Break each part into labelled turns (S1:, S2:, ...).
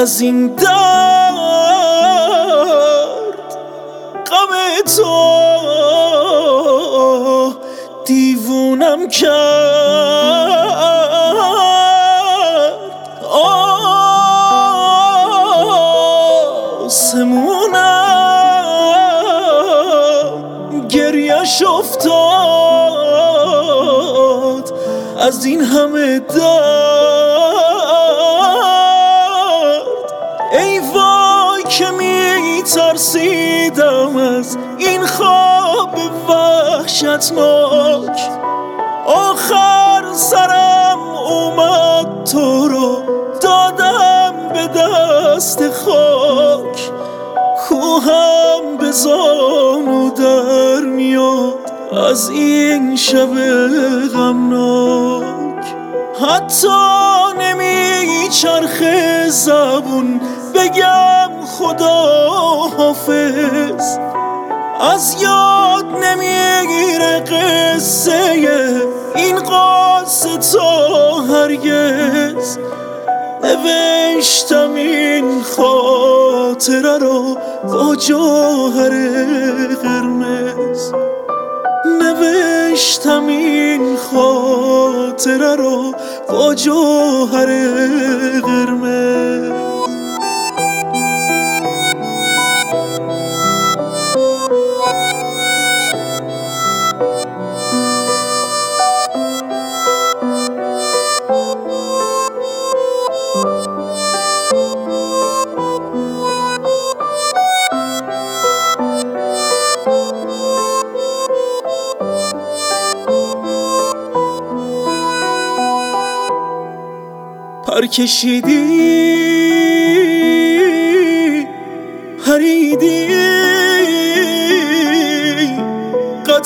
S1: از این درد غم تو دیوونم کرد. آسمونم گریه‌ش افتاد از این همه درد. ای وای که می‌ترسیدم از این خواب وحشتناک. آخر سرم اومد تو رو دادم به دست خاک. کوهم به زانو در میاد از این شب غمناک. حتی نمیچرخه زبون بگم خدا حافظ. از یاد نمیگیره قصه این قصه تا هرگز. نوشتم این خاطره رو با جوهر قرمز. نوشتم این خاطره رو با جوهر قرمز. پر کشیدی پریدی قد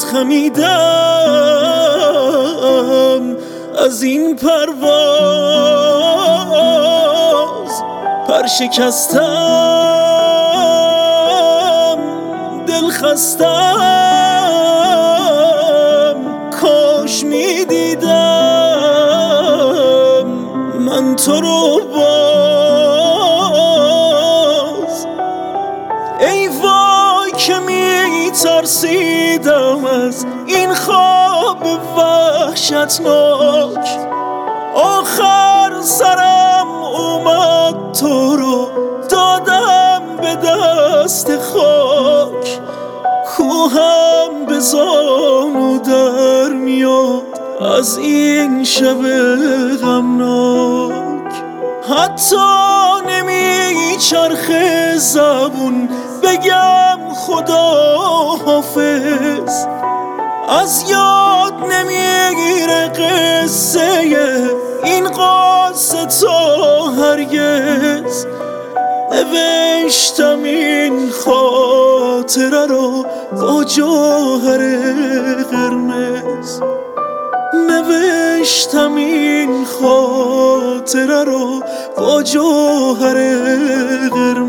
S1: خمیدم از این پرواز. پر شکستم دل خستم کاش میدیدم من تو رو باز. ای وای که میترسیدم از این خواب وحشتناک. آخر سرم اومد تو رو دادم به دست خاک. کوهم به زانو در میاد از این شب غمناک. حتی نمیچرخه زبون بگم خدا حافظ. از یاد نمیگیره قصه این قصه تا هرگز. نوشتم این خاطره رو با جوهر قرمز. نوشتم این خاطره رو با جوهر قرمز.